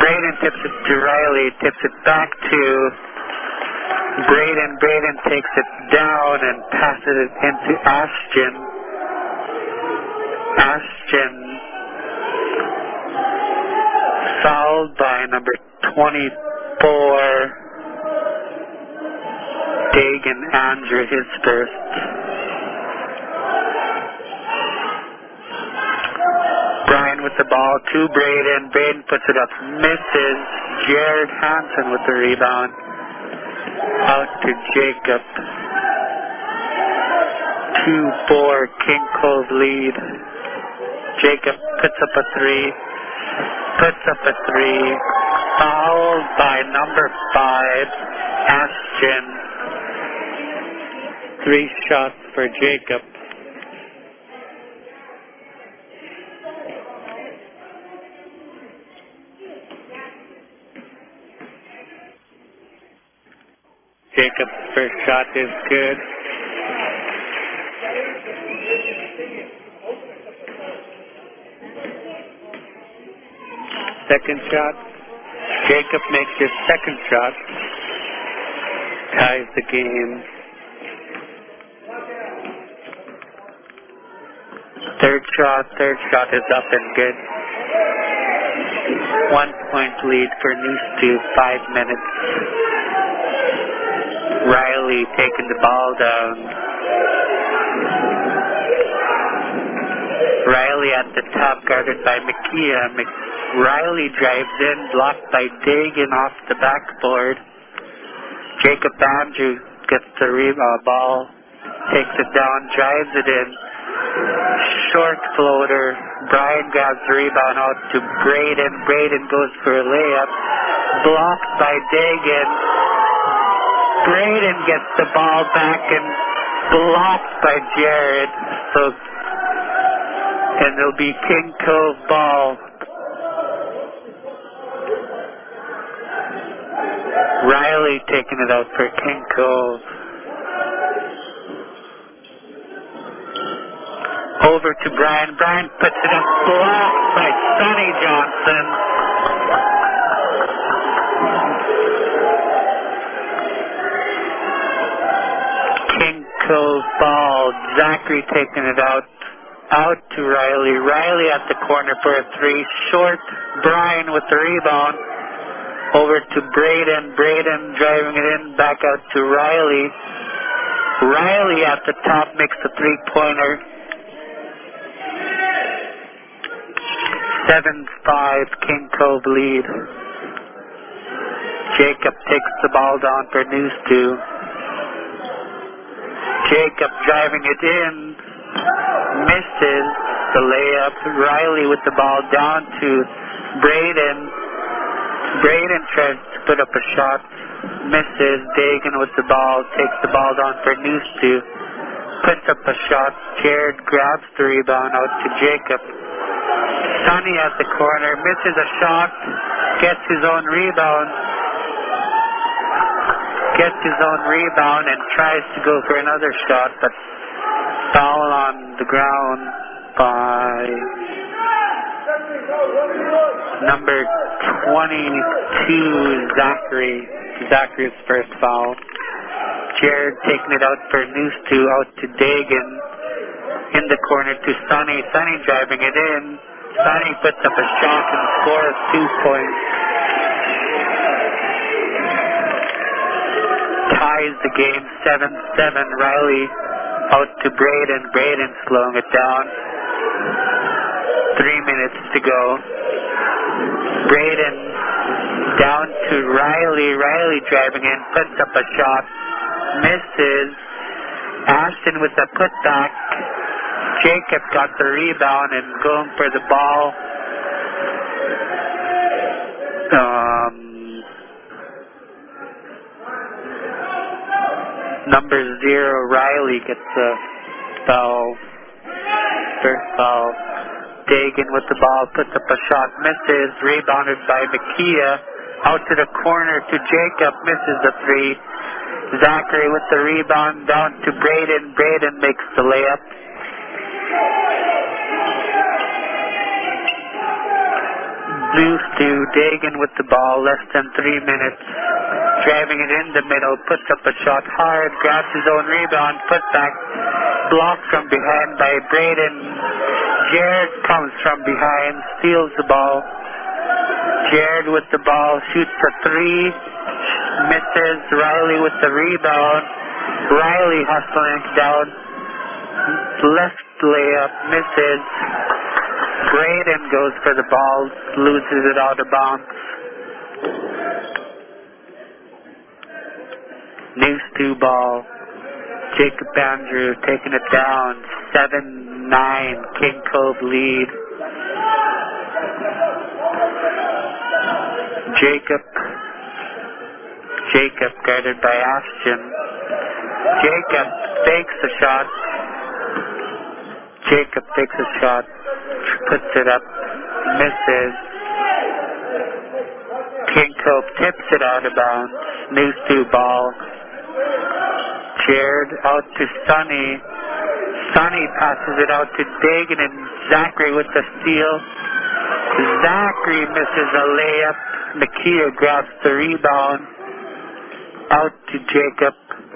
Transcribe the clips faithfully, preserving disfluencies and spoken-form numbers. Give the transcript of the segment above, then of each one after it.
Braden tips it to Riley, tips it back to Braden. Braden takes it down and passes it into Ashton. Ashton fouled by number twenty-four, Dagan Andrew, his first. Brian with the ball to Braden. Braden puts it up, misses. Jared Hansen with the rebound. Out to Jacob. two four, King Cove lead. Jacob puts up a three. Puts up a three. Fouled by number five, Ashton. Three shots for Jacob. Jacob's first shot is good. Second shot. Jacob makes his second shot. Ties the game. Third shot. Third shot is up and good. One point lead for News two. Five minutes. Riley taking the ball down. Riley at the top, guarded by Makia. Mc- Riley drives in, blocked by Dagan off the backboard. Jacob Andrew gets the re- uh, ball, takes it down, drives it in. Short floater. Brian grabs the rebound out to Braden. Braden goes for a layup. Blocked by Dagan. Braden gets the ball back and blocked by Jared. So, and it'll be King Cove ball. Riley taking it out for King Cove. Over to Brian. Brian puts it up, blocked by Sonny Johnson. King Cove ball. Zachary taking it out. Out to Riley. Riley at the corner for a three. Short. Brian with the rebound. Over to Braden. Braden driving it in. Back out to Riley. Riley at the top makes the three-pointer. seven five King Cove lead. Jacob takes the ball down for News two. Jacob driving it in. Misses the layup. Riley with the ball down to Braden. Braden tries to put up a shot. Misses. Dagan with the ball. Takes the ball down for News two. Puts up a shot. Jared grabs the rebound out to Jacob. Sonny at the corner. Misses a shot. Gets his own rebound. Gets his own rebound and tries to go for another shot, but foul on the ground by number twenty-two, Zachary. Zachary's first foul. Jared taking it out for News two, out to Dagan. In the corner to Sonny. Sonny driving it in. Sonny puts up a shot and scores two points. Ties the game seven seven. Riley out to Braden. Braden slowing it down. Three minutes to go. Braden down to Riley. Riley driving in. Puts up a shot. Misses. Ashton with the putback. Jacob got the rebound and going for the ball. Um, number zero, Riley gets a foul. First foul. Dagan with the ball, puts up a shot, misses. Rebounded by Makia. Out to the corner to Jacob, misses the three. Zachary with the rebound, down to Braden. Braden makes the layup. News to Dagan with the ball, less than three minutes. Driving it in the middle, puts up a shot hard, grabs his own rebound, put back, blocked from behind by Braden. Jared comes from behind, steals the ball. Jared with the ball, shoots a three, misses. Riley with the rebound. Riley hustling down, left layup, misses. Braden goes for the ball, loses it out of bounds. News two ball. Jacob Andrew taking it down. seven nine. King Cove lead. Jacob. Jacob guarded by Ashton. Jacob takes the shot. Jacob takes a shot. Puts it up. Misses. King Cove tips it out of bounds. News two ball. Jared out to Sonny. Sonny passes it out to Dagan and Zachary with the steal. Zachary misses a layup. Nakia grabs the rebound. Out to Jacob.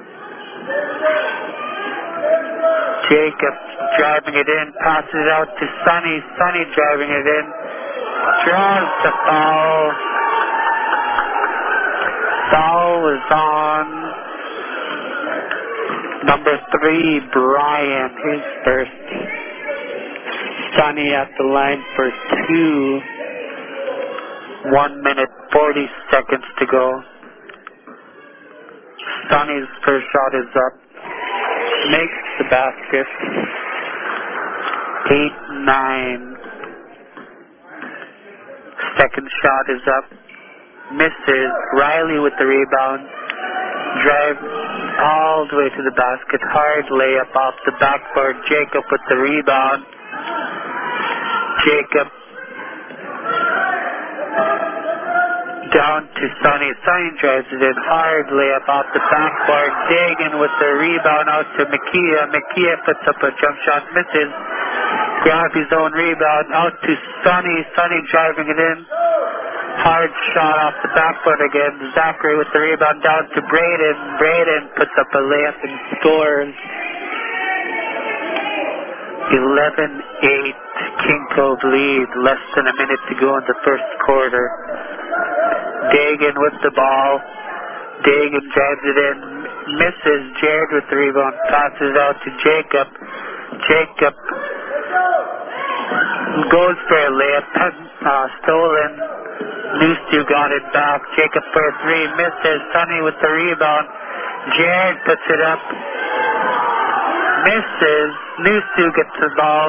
Jacob driving it in, passes it out to Sonny. Sonny driving it in. Draws the foul. Foul is on number three, Brian, his first. Sonny at the line for two. One minute, forty seconds to go. Sonny's first shot is up. Makes the basket. eight nine. Second shot is up. Misses. Riley with the rebound. Drive all the way to the basket. Hard layup off the backboard. Jacob with the rebound. Jacob down to Sonny. Sonny drives it in. Hard layup off the backboard. Dagan with the rebound out to Makia. Makia puts up a jump shot. Misses. Grabs his own rebound. Out to Sonny. Sonny driving it in. Hard shot off the backboard again. Zachary with the rebound down to Braden. Braden puts up a layup and scores. eleven eight. King Cove lead. Less than a minute to go in the first quarter. Dagan with the ball. Dagan drives it in. Misses. Jared with the rebound. Passes out to Jacob. Jacob goes for a layup. Uh, stolen. Nustu got it back. Jacob for a three. Misses. Sonny with the rebound. Jared puts it up. Misses. Nustu gets the ball.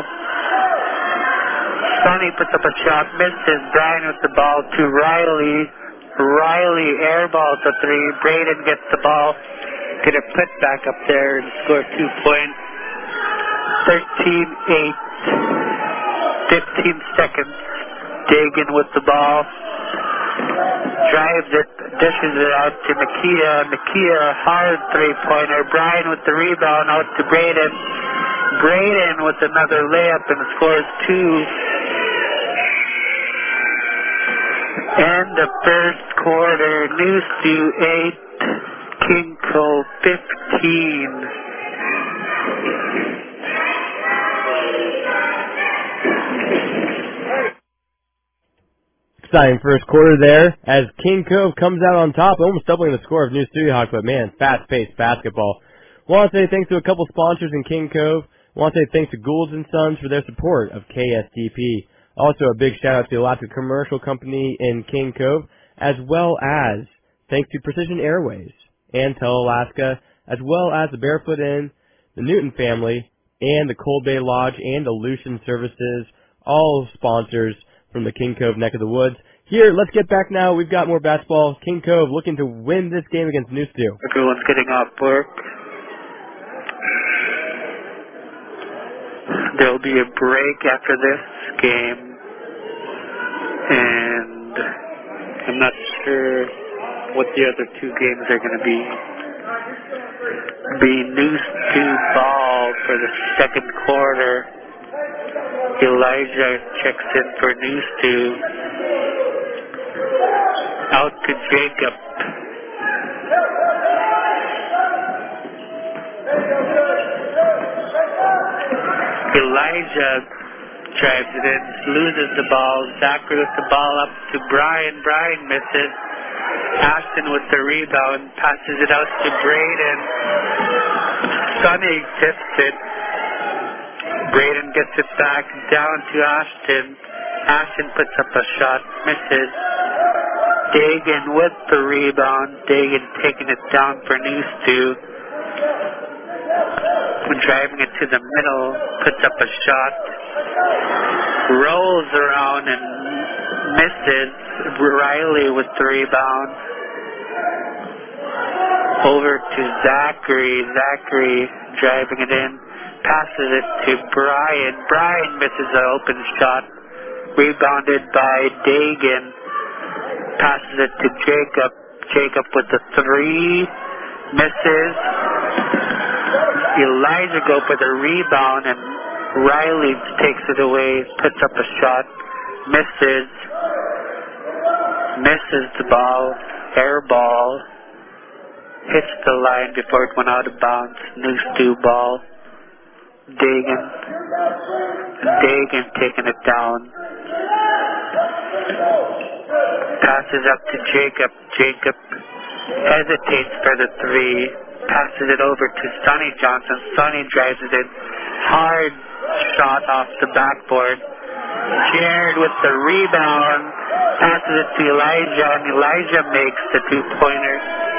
Sonny puts up a shot. Misses. Brian with the ball to Riley. Riley airballs a three. Braden gets the ball. Get a put back up there and score two points. thirteen eight. fifteen seconds. Dagan with the ball. Drives it, dishes it out to Makia. Makia, hard three-pointer. Brian with the rebound out to Braden. Braden with another layup and scores two. End of first quarter. News to eight. King Cove fifteen. Exciting first quarter there as King Cove comes out on top, almost doubling the score of New Studio Hawk, but man, fast-paced basketball. Want to say thanks to a couple sponsors in King Cove. Want to say thanks to Goulds and Sons for their support of K S D P. Also a big shout out to the Alaska Commercial Company in King Cove, as well as thanks to Precision Airways and Tell Alaska, as well as the Barefoot Inn, the Newton family, and the Cold Bay Lodge and Aleutian Services, all sponsors from the King Cove neck of the woods. Here, let's get back now. We've got more basketball. King Cove looking to win this game against New Stu. Everyone's getting off work. There'll be a break after this game, and I'm not sure what the other two games are going to be. Be New Stu ball for the second quarter. Elijah checks in for New Stu. Out to Jacob. Elijah drives it in, loses the ball. Zachary with the ball up to Brian. Brian misses. Ashton with the rebound, passes it out to Braden. Sonny tips it. Braden gets it back down to Ashton. Ashton puts up a shot, misses. Dagan with the rebound. Dagan taking it down for Newstu. Driving it to the middle, puts up a shot. Rolls around and misses. Riley with the rebound. Over to Zachary. Zachary driving it in. Passes it to Brian. Brian misses an open shot. Rebounded by Dagan. Passes it to Jacob. Jacob with the three. Misses. Elijah go for the rebound and Riley takes it away. Puts up a shot. Misses. Misses the ball. Air ball. Hits the line before it went out of bounds. Newstu ball. Dagan. Dagan taking it down. Passes up to Jacob. Jacob hesitates for the three. Passes it over to Sonny Johnson. Sonny drives it in. Hard shot off the backboard. Jared with the rebound. Passes it to Elijah, and Elijah makes the two-pointer.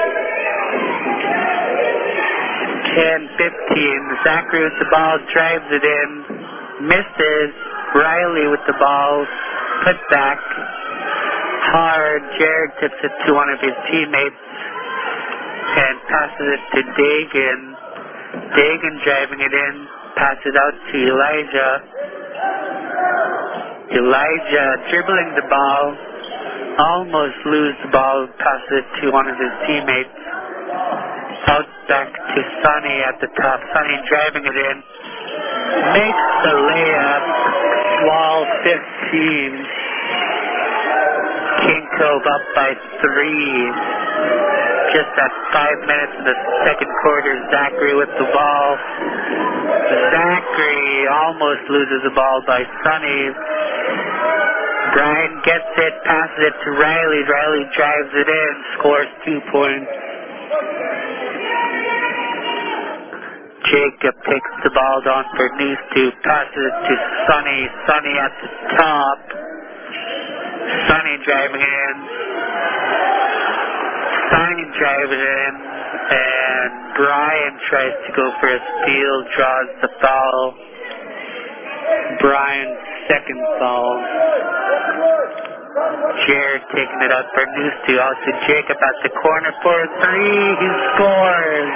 ten fifteen. Zachary with the ball, drives it in. Misses. Riley with the ball. Put back. Hard. Jared tips it to one of his teammates and passes it to Dagan. Dagan driving it in. Passes out to Elijah. Elijah dribbling the ball. Almost lose the ball. Passes it to one of his teammates. Out back to Sonny at the top. Sonny driving it in. Makes the layup. Wall fifteen. King Cove up by three. Just at five minutes in the second quarter. Zachary with the ball. Zachary almost loses the ball by Sonny. Brian gets it, passes it to Riley. Riley drives it in, scores two points. Jacob takes the ball down for Newstu, passes it to Sonny. Sonny at the top. Sonny driving in. Sonny driving in, and Brian tries to go for a steal, draws the foul. Brian's second foul. Jared taking it up for Newstu, out to Jacob at the corner for a three. He scores.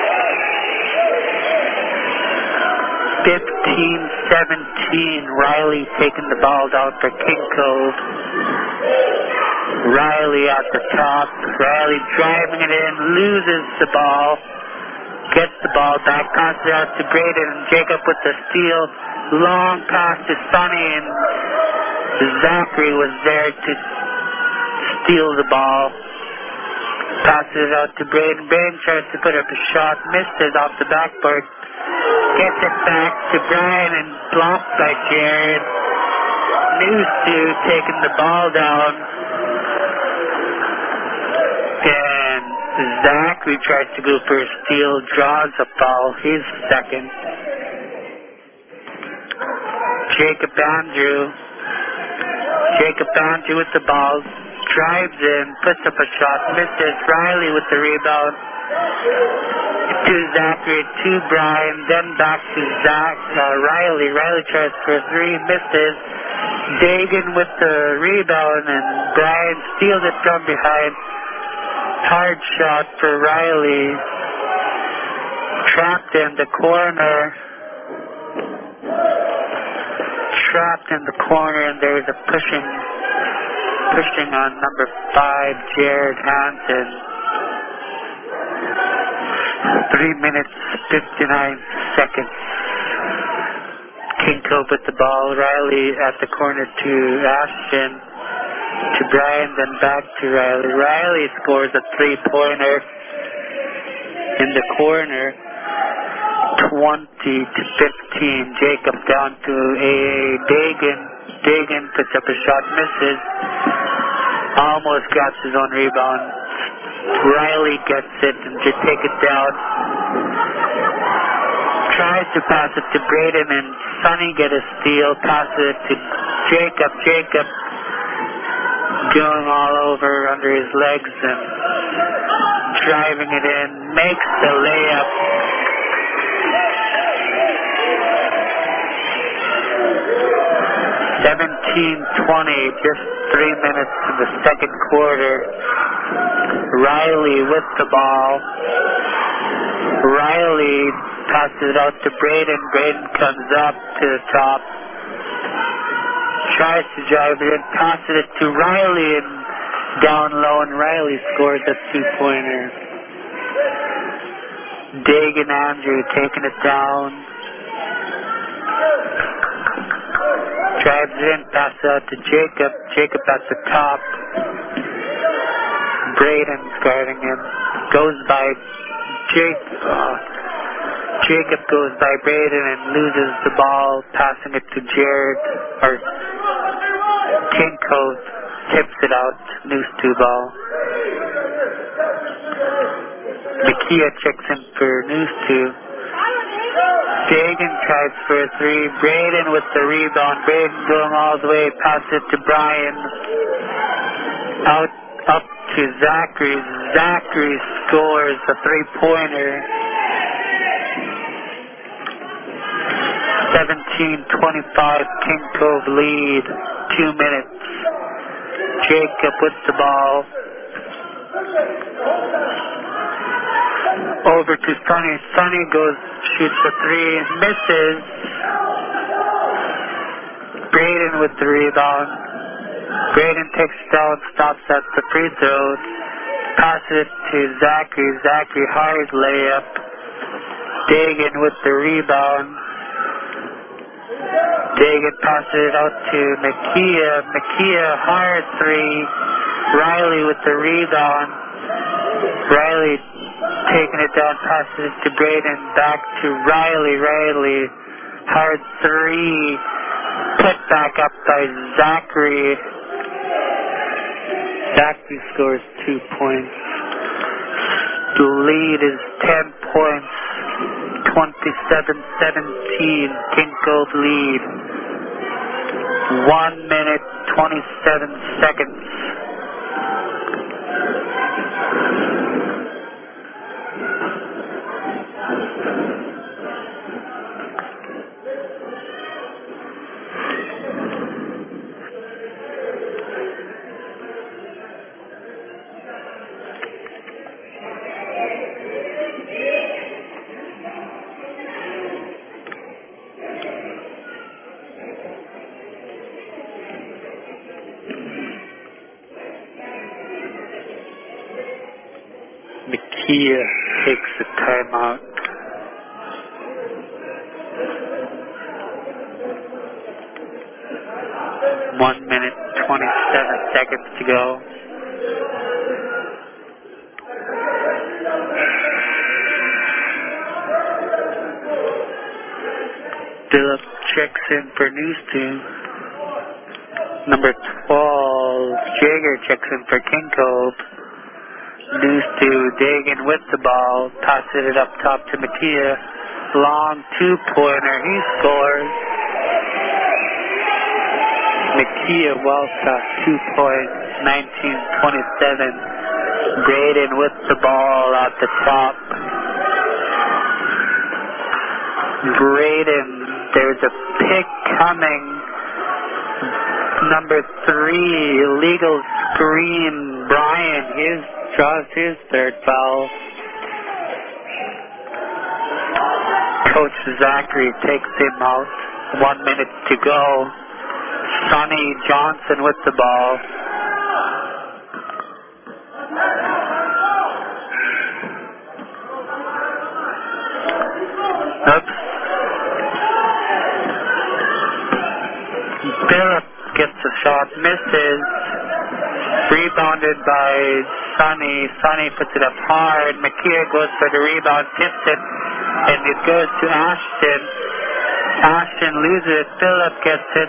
fifteen seventeen. Riley taking the ball down for King Cove. Riley at the top. Riley driving it in, loses the ball. Gets the ball back, passes it out to Braden, and Jacob with the steal. Long pass to Sonny, and Zachary was there to steal the ball. Passes it out to Braden. Braden tries to put up a shot, misses off the backboard. Gets it back to Brian and blocked by Jared. Newstu taking the ball down. And Zachary tries to go for a steal, draws a foul, his second. Jacob Andrew. Jacob Andrew with the ball. Drives in, puts up a shot, misses. Riley with the rebound. To Zachary, to Brian, then back to Zach, uh, Riley. Riley tries for a three, misses. Dagan with the rebound, and Brian steals it from behind. Hard shot for Riley. Trapped in the corner. Trapped in the corner, and there's a pushing, pushing on number five, Jared Hansen. Three minutes, fifty-nine seconds. King Cove with the ball. Riley at the corner to Ashton. to Brian, then back to Riley. Riley scores a three-pointer in the corner, twenty to fifteen. Jacob down to A A Dagan. Dagan puts up a shot, misses. Almost grabs his own rebound. Riley gets it and just take it down. Tries to pass it to Braden, and Sonny get a steal. Passes it to Jacob. Jacob going all over under his legs and driving it in. Makes the layup. seventeen twenty, just three minutes in the second quarter. Riley with the ball. Riley passes it out to Braden. Braden comes up to the top. Tries to drive it in, passes it to Riley, and down low, and Riley scores a two-pointer. Dagan Andrew taking it down. Drives it in, passes out to Jacob. Jacob at the top. Braden's guarding him. Goes by Jake. Uh, Jacob goes by Braden and loses the ball, passing it to Jared. Or Kinko tips it out. News two ball. Makia checks in for News two. Dagan tries for a three. Braden with the rebound. Braden going all the way. Pass it to Brian. Out, up to Zachary. Zachary scores a three-pointer. seventeen twenty-five, King Cove lead. Two minutes. Jacob with the ball. Over to Sonny. Sonny goes, shoots a three, misses. Braden with the rebound. Braden takes it down, stops at the free throw. Passes it to Zachary. Zachary hard layup. Dagan with the rebound. Dagan passes it out to Makia. Makia hard three. Riley with the rebound. Riley taking it down, passes it to Braden, back to Riley. Riley, hard three, put back up by Zachary. Zachary scores two points. The lead is ten points, twenty-seven seventeen, King Cove lead. One minute, twenty-seven seconds. Makia takes the timeout. One minute, twenty-seven seconds to go. Philip checks in for News two. Number twelve, Jager checks in for King Cove. News two, Dagan with the ball, passes it up top to Makia. Long two-pointer, he scores. Makia Walcott, two points, nineteen twenty-seven. Braden with the ball at the top. Braden, there's a pick coming. Number three, illegal screen. Brian, his draws his third foul. Coach Zachary takes him out. One minute to go. Sonny Johnson with the ball. Oops. Philip gets a shot, misses. Rebounded by Sonny. Sonny puts it up hard. Makia goes for the rebound, tips it, and it goes to Ashton. Ashton loses it. Phillip gets it.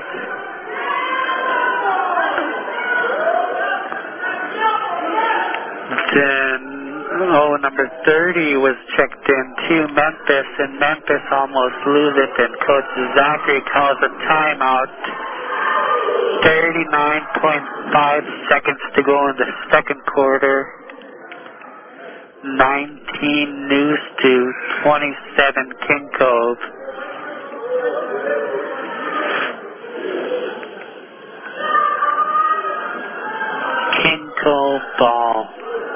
Then, oh, number thirty was checked in to Memphis, and Memphis almost lose it, and Coach Zachary calls a timeout. thirty-nine point five seconds to go in the second quarter. nineteen News to twenty-seven King Cove. King Cove ball.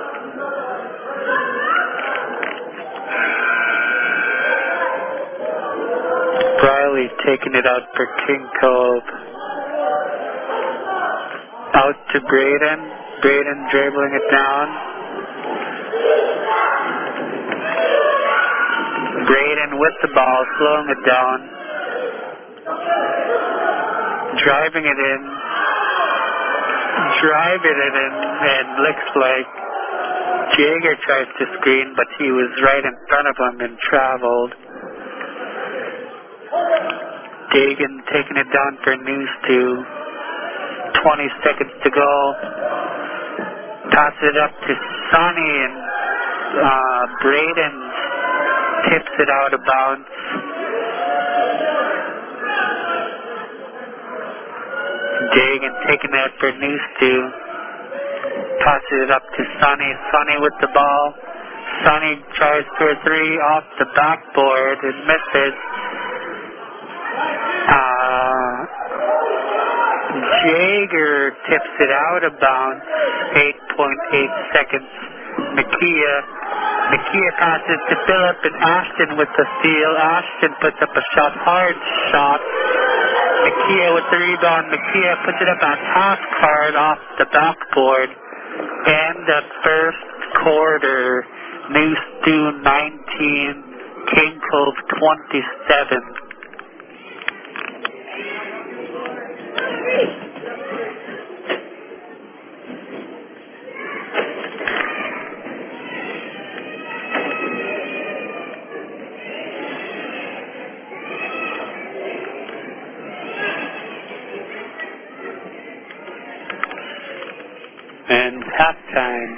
Riley taking it out for King Cove. Out to Braden. Braden dribbling it down. Braden with the ball, slowing it down. Driving it in. Driving it in, and looks like Jaeger tries to screen, but he was right in front of him and traveled. Dagan taking it down for News two. twenty seconds to go. Passes it up to Sonny, and uh, Braden tips it out of bounds. Dagan taking that for News two. Passes it up to Sonny. Sonny with the ball. Sonny tries for a three off the backboard and misses. Uh, Jaeger tips it out of bounds. eight point eight seconds. Makia. Makia passes to Phillip, and Ashton with the steal. Ashton puts up a shot, hard shot. Makia with the rebound. Makia puts it up on half card off the backboard. And the first quarter, News two nineteen, King Cove twenty-seven. And halftime.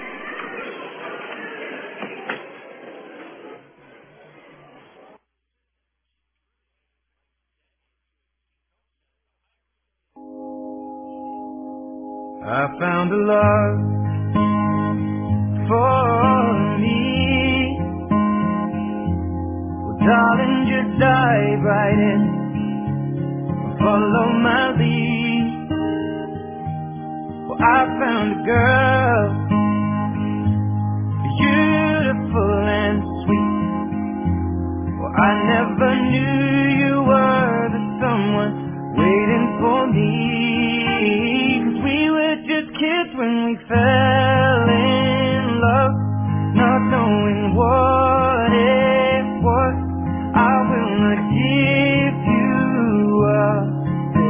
I found a love for me. Well, darling, just dive right in. Follow my lead. Well, I found a girl, beautiful and sweet. Well, I never knew you were the someone waiting for me. 'Cause we were just kids when we fell in love, not knowing what it was. I will not give you up.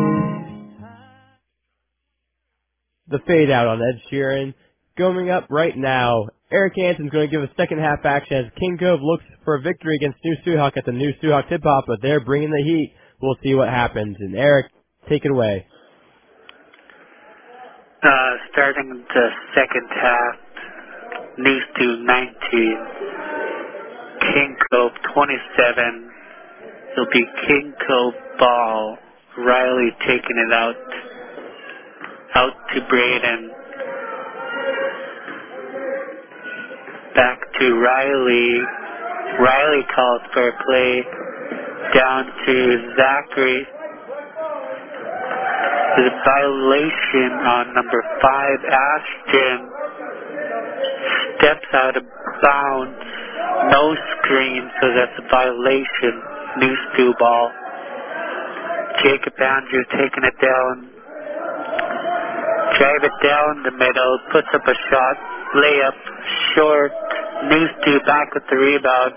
The fade out on Ed Sheeran. Coming up right now, Eric Hanson's going to give a second half action as King Cove looks for a victory against New Sioux at the New Sioux tip off, but they're bringing the heat. We'll see what happens. And Eric, take it away. Uh, starting the second half, News two nineteen, King Cove twenty-seven. It'll be King Cove ball. Riley taking it out. Out to Braden. Back to Riley. Riley calls for a play. Down to Zachary. There's a violation on number five. Ashton steps out of bounds. No screen, so that's a violation. News two ball. Jacob Andrew taking it down. Drive it down the middle. Puts up a shot. Layup. Short. News two back with the rebound.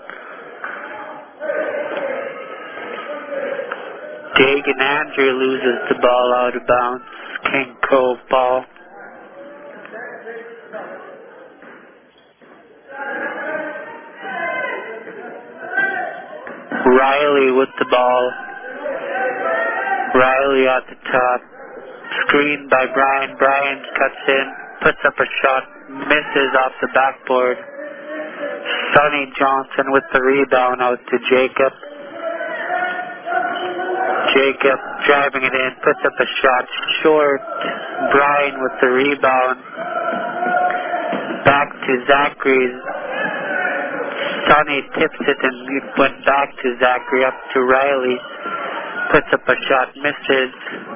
Dagan Andrew loses the ball out of bounds. King Cove ball. Riley with the ball. Riley at the top. Screen by Brian. Brian cuts in, puts up a shot, misses off the backboard. Sonny Johnson with the rebound out to Jacob. Jacob driving it in, puts up a shot short. Brian with the rebound. Back to Zachary. Sonny tips it and it went back to Zachary, up to Riley. Puts up a shot, misses.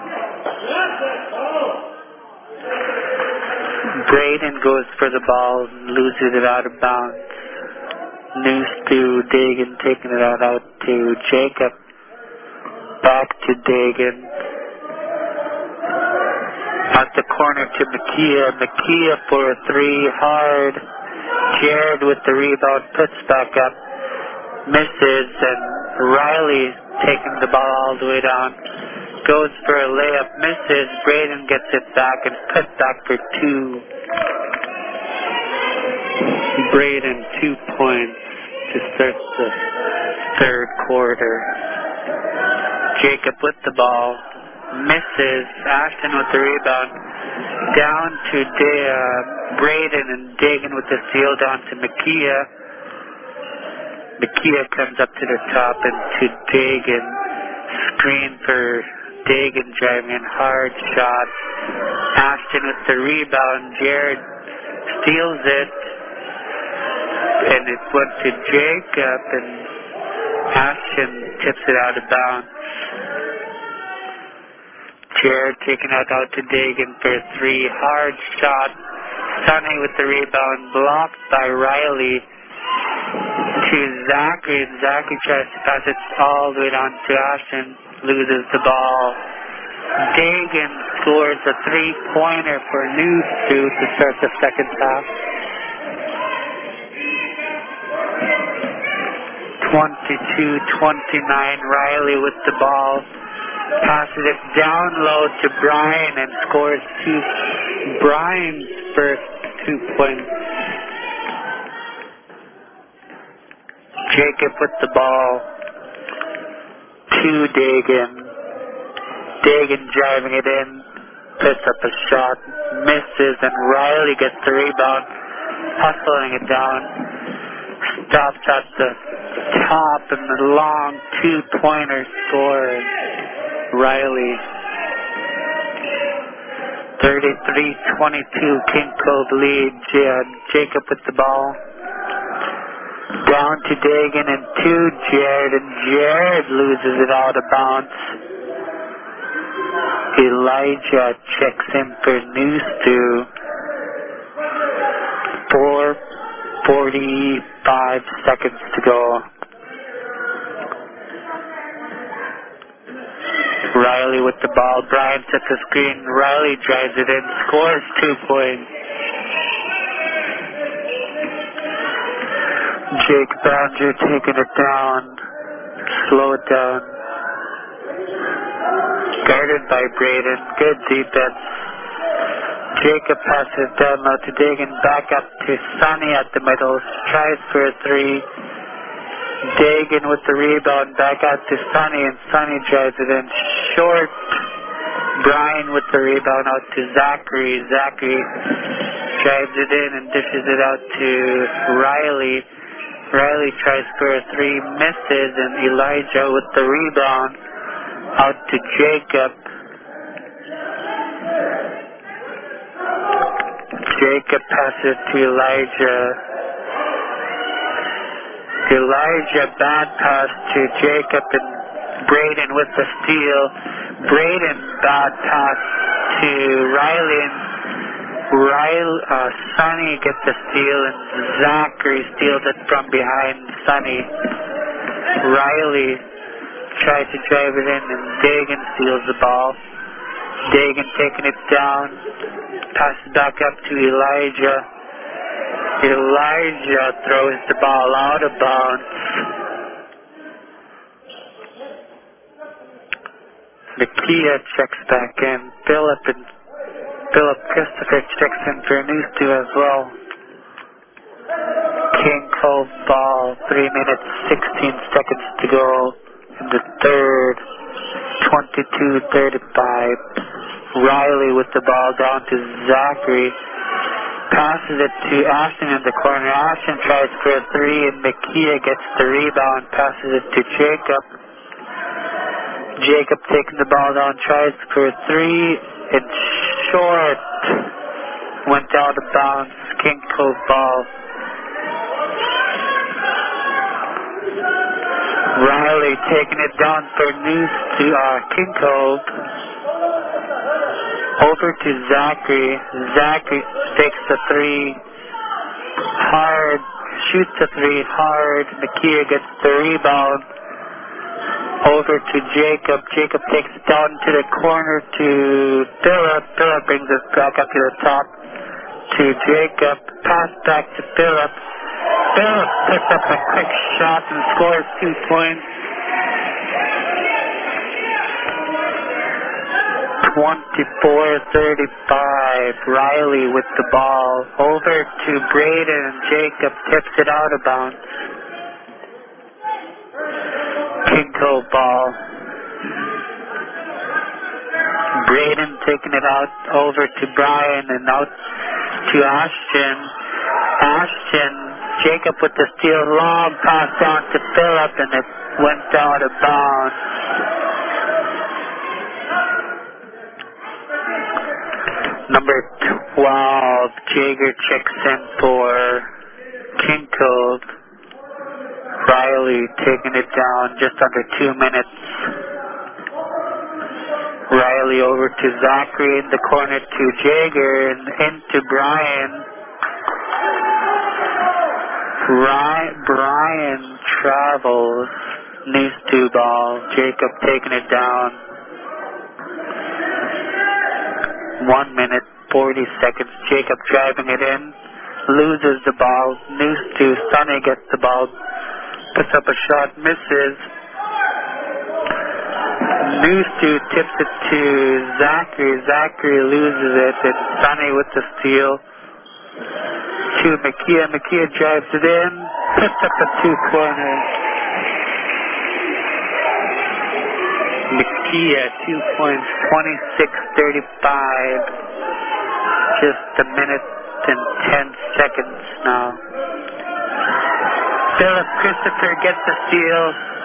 Braden goes for the ball, loses it out of bounds. News to Dagan, taking it out, out to Jacob. Back to Dagan. At the corner to Makia. Makia for a three, hard. Jared with the rebound, puts back up, misses, and Riley taking the ball all the way down. Goes for a layup, misses. Braden gets it back and puts back for two. Braden, two points to start the third quarter. Jacob with the ball, misses. Ashton with the rebound. Down to De- uh, Braden, and Dagan with the steal down to Makia. Makia comes up to the top and to Dagan. Screen for Dagan, driving in, hard shot. Ashton with the rebound. Jared steals it, and it went to Jacob, and Ashton tips it out of bounds. Jared taking out out to Dagan for a three, hard shot. Sonny with the rebound, blocked by Riley to Zachary, and Zachary tries to pass it all the way down to Ashton, loses the ball. Dagan scores a three-pointer for News two to start the second half. twenty-two twenty-nine, Riley with the ball. Passes it down low to Brian and scores two. Brian's first two points. Jacob with the ball to Dagan. Dagan driving it in, puts up a shot, misses, and Riley gets the rebound, hustling it down. Stops at the top, and the long two-pointer score. Riley. thirty-three twenty-two, King Cove lead. Jacob with the ball. Down to Dagan and to Jared, and Jared loses it out of bounds. Elijah checks in for News two. four forty-five seconds to go. Riley with the ball. Brian sets the screen. Riley drives it in. Scores two points. Jake Badger taking it down. Slow it down. Guarded by Braden. Good defense. Jacob passes down low to Dagan. Back up to Sonny at the middle. Tries for a three. Dagan with the rebound, back out to Sonny, and Sonny drives it in short. Brian with the rebound out to Zachary. Zachary drives it in and dishes it out to Riley. Riley tries for a three, misses, and Elijah with the rebound out to Jacob. Jacob passes to Elijah. Elijah bad pass to Jacob, and Braden with the steal. Braden bad pass to Riley, and Riley, uh, Sonny gets the steal, and Zachary steals it from behind Sonny. Riley tries to drive it in, and Dagan steals the ball. Dagan taking it down, passes back up to Elijah. Elijah throws the ball out of bounds. Makia checks back in. Philip and Philip Christopher checks in for News two as well. King Cove ball, three minutes, sixteen seconds to go in the third, twenty-two thirty-five. Riley with the ball down to Zachary. Passes it to Ashton in the corner. Ashton tries for a three, and Makia gets the rebound, passes it to Jacob. Jacob taking the ball down, tries for a three. It's short. Went out of bounds. King Cove ball. Riley taking it down for News to uh, King Cove. Over to Zachary. Zachary takes the three hard, shoots the three hard. Makia gets the rebound. Over to Jacob. Jacob takes it down to the corner to Philip. Philip brings it back up to the top to Jacob. Pass back to Philip. Philip picks up a quick shot and scores two points. twenty-four thirty-five. Riley with the ball. Over to Braden, and Jacob tips it out of bounds. King Cove ball. Braden taking it out over to Brian and out to Ashton. Ashton, Jacob with the steal, long pass down to Philip, and it went out of bounds. Number twelve, Jager checks in for King Cove. Riley taking it down just under two minutes. Riley over to Zachary in the corner to Jager and into Brian. Brian, Brian travels. News two ball. Jacob taking it down. One minute, forty seconds. Jacob driving it in. Loses the ball. News two. Sonny gets the ball. Puts up a shot. Misses. News two tips it to Zachary. Zachary loses it. And Sonny with the steal. To Makia. Makia drives it in. Puts up a two-pointer. Makia, two points, twenty-six thirty-five. Just a minute and ten seconds now. Philip Christopher gets the steal.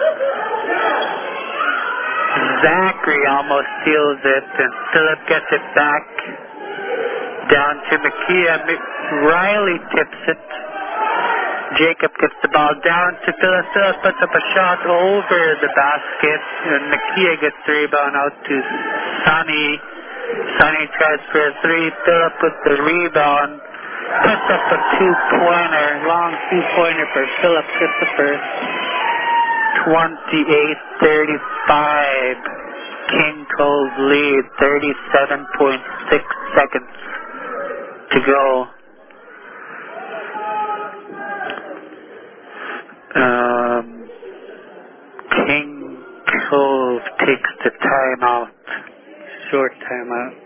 Zachary almost steals it, and Philip gets it back. Down to Makia. Riley tips it. Jacob gets the ball down to Philip. Philip puts up a shot over the basket, and Makia gets the rebound out to Sonny. Sonny tries for a three. Philip with the rebound. Puts up a two-pointer, long two-pointer for Philip Christopher. twenty-eight thirty-five. King Cove lead, thirty-seven point six seconds to go. Um, King Cove takes the timeout. Short timeout.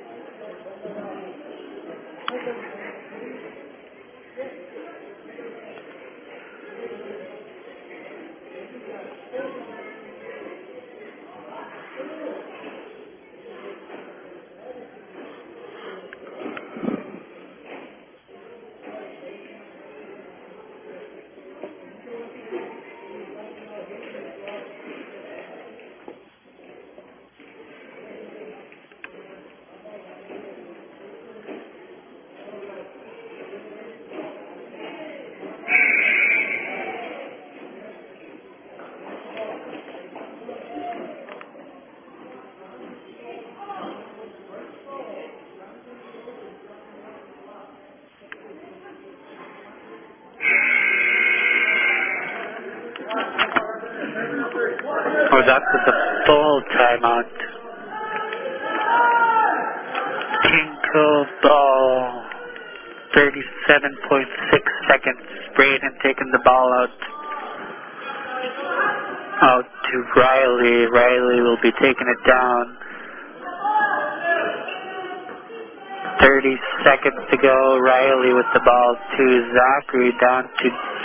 Oh, that was a full timeout. King Cove ball. thirty-seven point six seconds. Braden taking the ball out. Out to Riley. Riley will be taking it down. thirty seconds to go. Riley with the ball to Zachary. Down to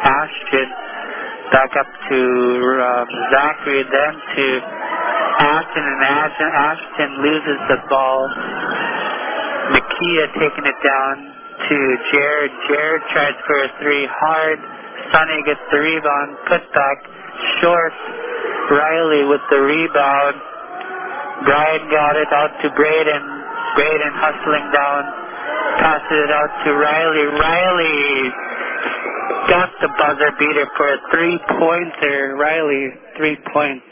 Ashton. Back up to um, Zachary, then to Ashton, and Ashton, Ashton loses the ball. Makia taking it down to Jared. Jared tries for a three hard. Sonny gets the rebound, put back, short. Riley with the rebound. Brian got it out to Braden. Braden hustling down, passes it out to Riley. Riley got the buzzer beater for a three-pointer. Riley, three points.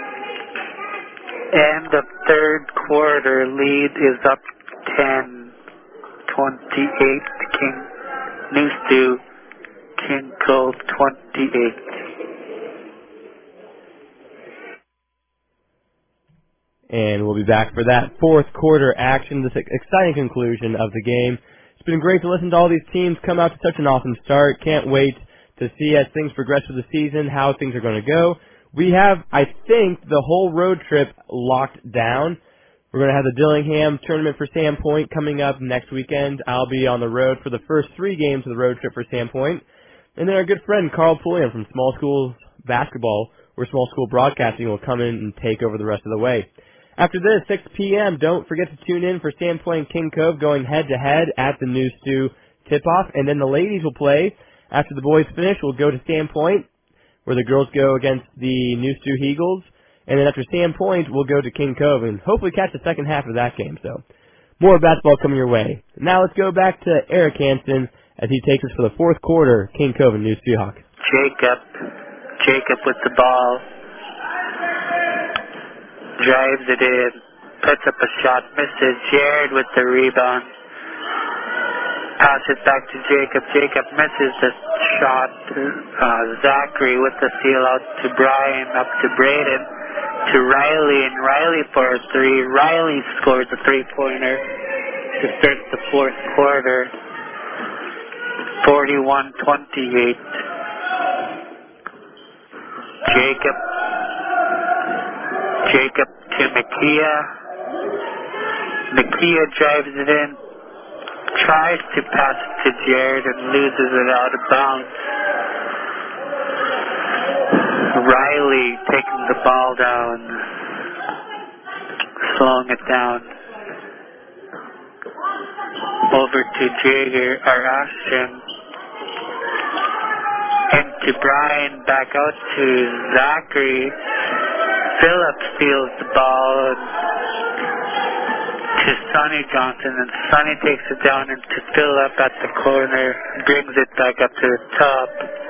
And the third quarter lead is up ten twenty-eight. King New Stew, King Cove twenty-eight. And we'll be back for that fourth quarter action, this exciting conclusion of the game. It's been great to listen to all these teams come out to such an awesome start. Can't wait to see as things progress through the season how things are going to go. We have, I think, the whole road trip locked down. We're going to have the Dillingham tournament for Sandpoint coming up next weekend. I'll be on the road for the first three games of the road trip for Sandpoint. And then our good friend Carl Pulliam from Small Schools Basketball, or Small School Broadcasting, will come in and take over the rest of the way. After this, six p.m., don't forget to tune in for Sandpoint and King Cove going head-to-head at the New Stew tip-off. And then the ladies will play. After the boys finish, we'll go to Sandpoint, where the girls go against the New Stew Eagles. And then after Sandpoint, we'll go to King Cove and hopefully catch the second half of that game. So more basketball coming your way. Now let's go back to Eric Hansen as he takes us for the fourth quarter, King Cove and New Stew Hawk. Jacob. Jacob with the ball. Drives it in, puts up a shot, misses. Jared with the rebound. Pass it back to Jacob. Jacob misses the shot. Uh, Zachary with the steal out to Brian, up to Braden, to Riley, and Riley for a three. Riley scores a three-pointer to start the fourth quarter. forty-one twenty-eight. Jacob. Jacob to Makia. Makia drives it in, tries to pass it to Jared and loses it out of bounds. Riley taking the ball down, slowing it down. Over to Jager, or Ashton. And to Brian, back out to Zachary. Phillips steals the ball to Sonny Johnson, and Sonny takes it down into Phillip at the corner, brings it back up to the top.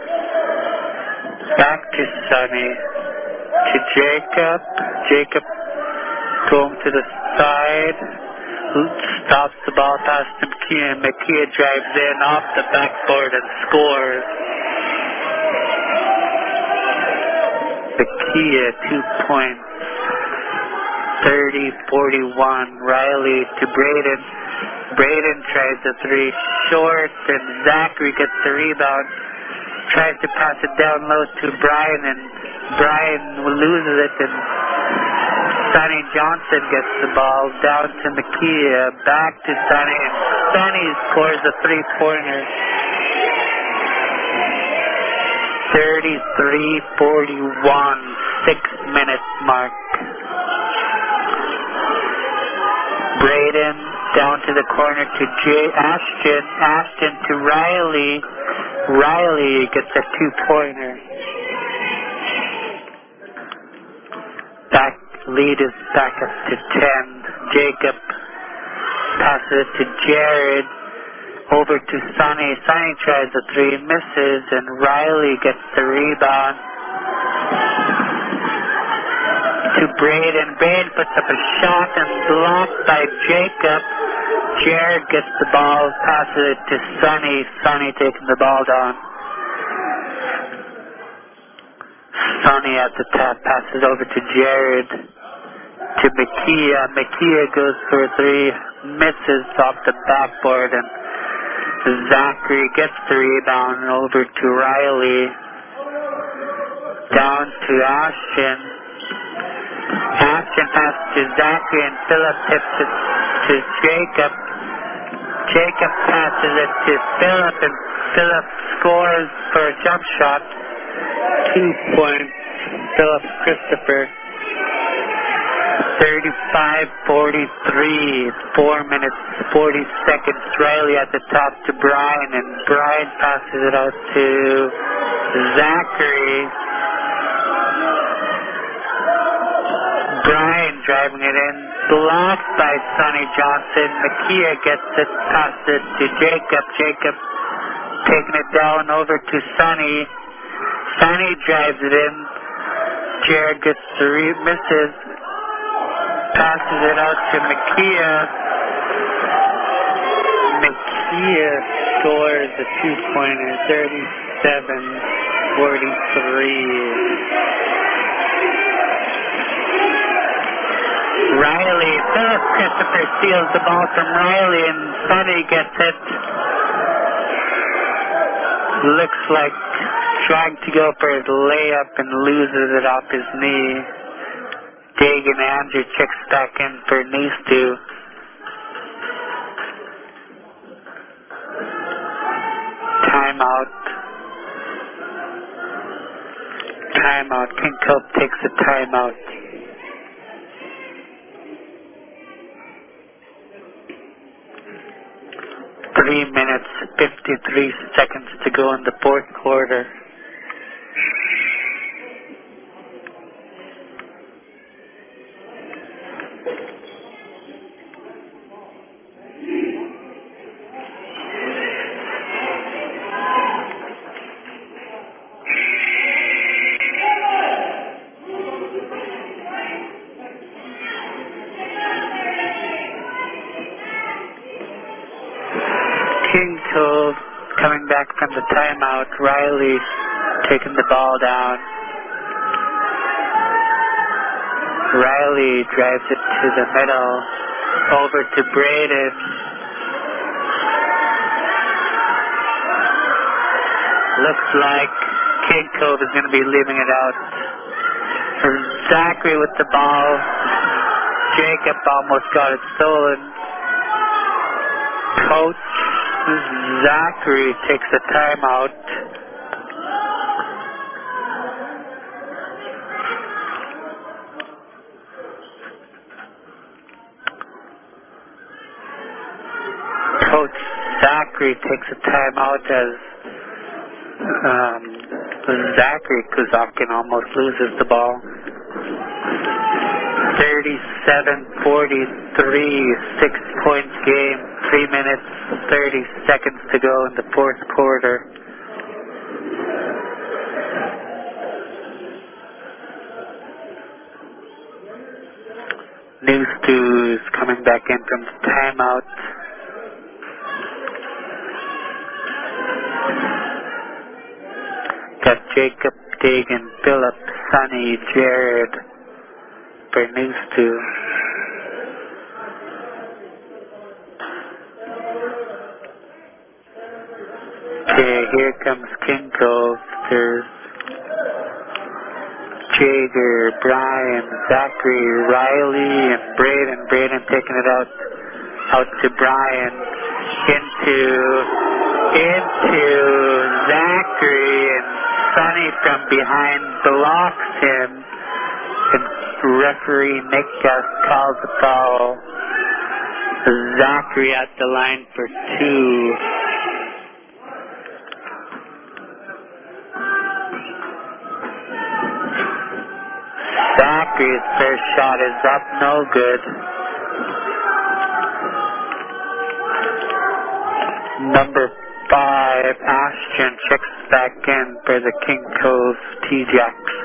Back to Sonny, to Jacob. Jacob going to the side, stops the ball past to Makia, and Makia drives in off the backboard and scores. Makia, two points, thirty forty-one. Riley to Braden. Braden tries the three short, and Zachary gets the rebound. Tries to pass it down low to Brian, and Brian loses it, and Sonny Johnson gets the ball down to Makia. Back to Sonny, and Sonny scores a three-pointer. thirty-three forty-one, six-minute mark. Braden down to the corner to Jay Ashton. Ashton to Riley. Riley gets a two-pointer. Back lead is back up to ten. Jacob passes it to Jared. Over to Sonny. Sonny tries the three, misses, and Riley gets the rebound. To Braden. Braden puts up a shot and blocked by Jacob. Jared gets the ball, passes it to Sonny. Sonny taking the ball down. Sonny at the top, passes over to Jared. To Makia. Makia goes for a three, misses off the backboard, and Zachary gets the rebound over to Riley. Down to Ashton. Ashton passes to Zachary, and Phillips tips it to Jacob. Jacob passes it to Phillip, and Phillip scores for a jump shot. Two points, Phillip Christopher. thirty-five forty-three, four minutes, forty seconds. Riley at the top to Brian, and Brian passes it out to Zachary. Brian driving it in, blocked by Sonny Johnson. Makia gets it, passes it to Jacob. Jacob taking it down over to Sonny. Sonny drives it in. Jared gets the re- misses. Passes it out to Makia. Makia scores a two-pointer, thirty-seven forty-three. Riley, Philip Christopher steals the ball from Riley, and Sonny gets it. Looks like trying to go for his layup and loses it off his knee. Dagan Andrew checks back in for Nistu. Timeout. Timeout. King Cope takes a timeout. Three minutes, fifty-three seconds to go in the fourth quarter. King Cove coming back from the timeout. Riley taking the ball down. Riley drives it to the middle. Over to Braden. Looks like King Cove is going to be leaving it out. Zachary with the ball. Jacob almost got it stolen. Coach Zachary takes a timeout. Coach Zachary takes a timeout as um, Zachary Kuzakin almost loses the ball. thirty-seven forty-three, six points game, three minutes, thirty seconds to go in the fourth quarter. News two is coming back in from the timeout. Got Jacob, Dagan, Phillip, Sonny, Jared for News two. Okay, here comes King Cove. There's Jager, Brian, Zachary, Riley, and Braden. Braden taking it out, out to Brian, into, into Zachary, and Sonny from behind blocks him, and referee Nick Gus calls the foul. Zachary at the line for two. Zachary's first shot is up, no good. Number five, Ashton checks back in for the King Cove T-Jacks.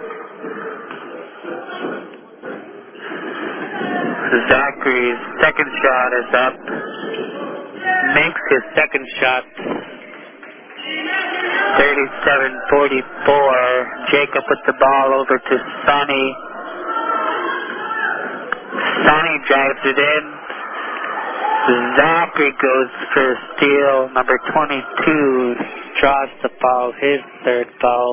Zachary's second shot is up. Makes his second shot. thirty-seven forty-four. Jacob with the ball over to Sonny. Sonny drives it in. Zachary goes for a steal. Number twenty-two draws the foul, his third foul.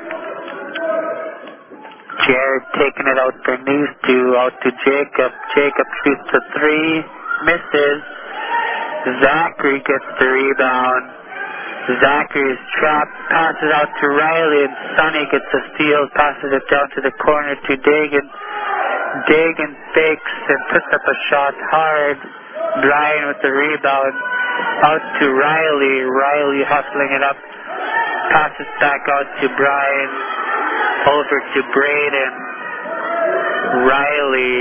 Jared taking it out for News two, out to Jacob. Jacob shoots a three, misses. Zachary gets the rebound. Zachary is trapped, passes out to Riley, and Sonny gets the steal, passes it down to the corner to Dagan. Dagan fakes and puts up a shot hard. Brian with the rebound. Out to Riley. Riley hustling it up. Passes back out to Brian. Over to Braden. Riley.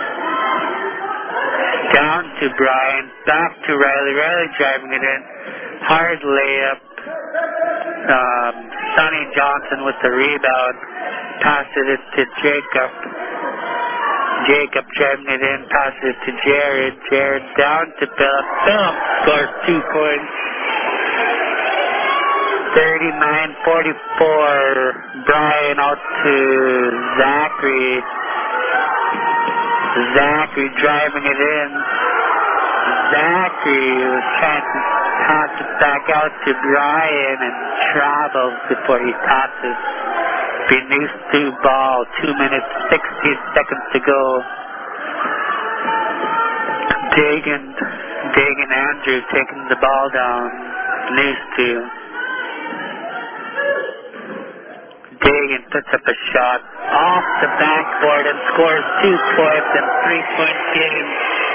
Down to Brian. Back to Riley. Riley driving it in. Hard layup. Um, Sonny Johnson with the rebound. Passes it to Jacob. Jacob driving it in. Passes it to Jared. Jared down to Phillip. Phillip scores two points. thirty-nine forty-four. Brian out to Zachary. Zachary driving it in. Zachary was trying to pass it back out to Brian and travels before he passes. Beneath two ball, two minutes, sixteen seconds to go. Dagan, Dagan Andrew taking the ball down. News two. Dagan puts up a shot off the backboard and scores two points in three-point game.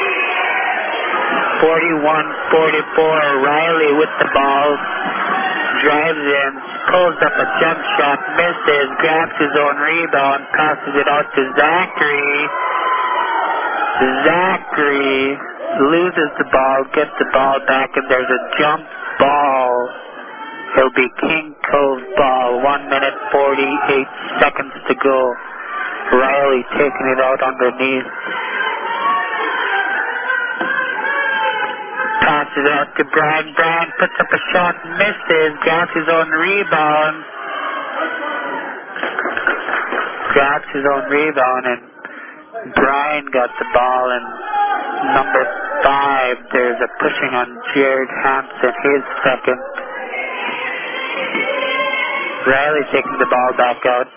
forty-one forty-four. Riley with the ball. Drives in. Pulls up a jump shot. Misses. Grabs his own rebound. Passes it out to Zachary. Zachary loses the ball. Gets the ball back. And there's a jump ball. It'll be King Cove ball. one minute, forty-eight seconds to go. Riley taking it out underneath. Passes it out to Brian. Brian puts up a shot. Misses. Grabs his own rebound. Grabs his own rebound. And Brian got the ball. And number five, there's a pushing on Jared Hampson. His second. Riley taking the ball back out.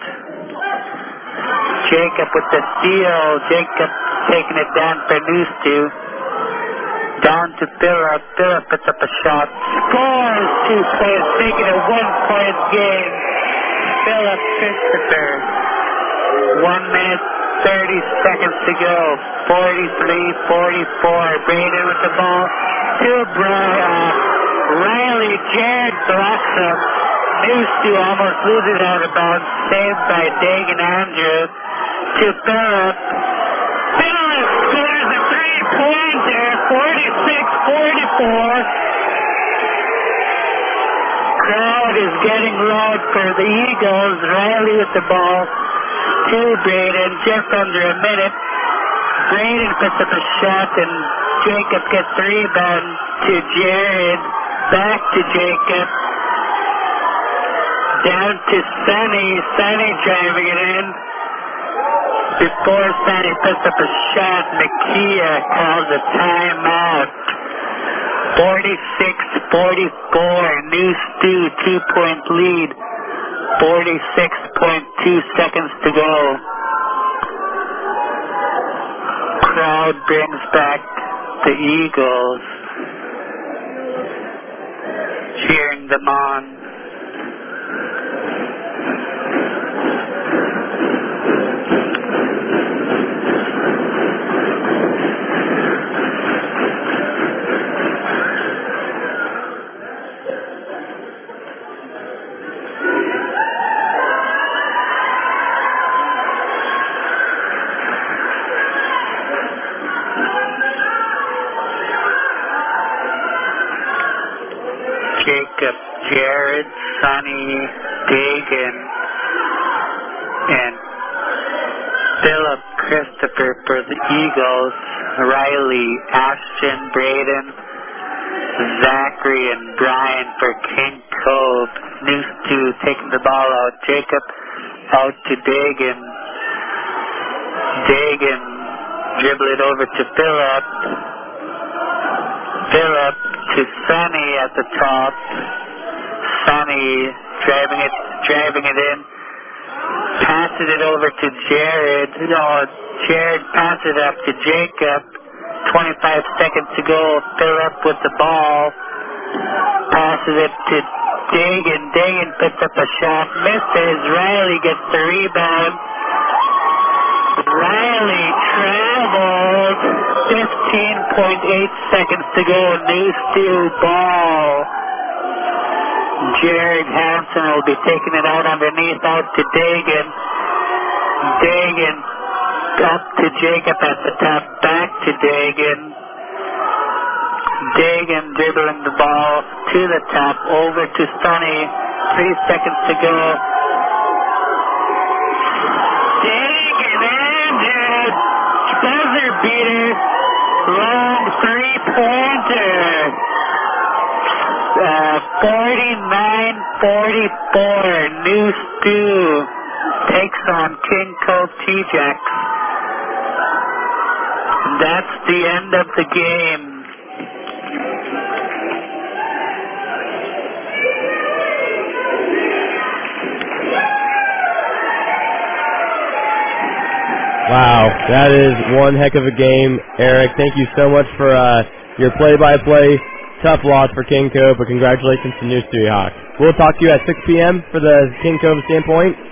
Jacob with the steal. Jacob taking it down for News two. Down to Phillip. Phillip puts up a shot. Scores two points, making it a one-point game. Phillip Christopher. One minute, thirty seconds to go. forty-three forty-four. Braden with the ball. To Brian. Riley. Jared blocks him. News two almost loses out of bounds. Saved by Dagan Andrew. To Phillip. Phillip scores a three-pointer. forty-six forty-four. Crowd is getting loud for the Eagles. Riley with the ball to Braden. Just under a minute. Braden puts up a shot and Jacob gets the rebound to Jared. Back to Jacob. Down to Sonny. Sonny driving it in. Before Sonny puts up a shot, Makia calls a timeout. forty-six forty-four. News two, two-point lead. forty-six point two seconds to go. Crowd brings back the Eagles. Cheering them on. Jacob, Jared, Sonny, Dagan, and Phillip Christopher for the Eagles. Riley, Ashton, Braden, Zachary, and Brian for King Cove. News two taking the ball out. Jacob out to Dagan. Dagan dribble it over to Phillip. Phillip to Sonny at the top. Sonny driving it, driving it in. Passes it over to Jared. No, Jared passes it up to Jacob. twenty-five seconds to go. Phillip with the ball. Passes it to Dagan. Dagan puts up a shot. Misses. Riley gets the rebound. Riley travels. fifteen point eight seconds to go. New steal ball. Jared Hansen will be taking it out underneath, out to Dagan. Dagan up to Jacob at the top, back to Dagan. Dagan dribbling the ball to the top, over to Sonny. Three seconds to go. Dagan ended. Buzzer beater. Long three-pointer. Uh, forty-nine forty-four. New Stew takes on King Cove T-Jacks. That's the end of the game. Wow, that is one heck of a game, Eric. Thank you so much for uh, your play-by-play. Tough loss for King Cove, but congratulations to New Stewie Hawks. We'll talk to you at six p.m. for the King Cove Standpoint.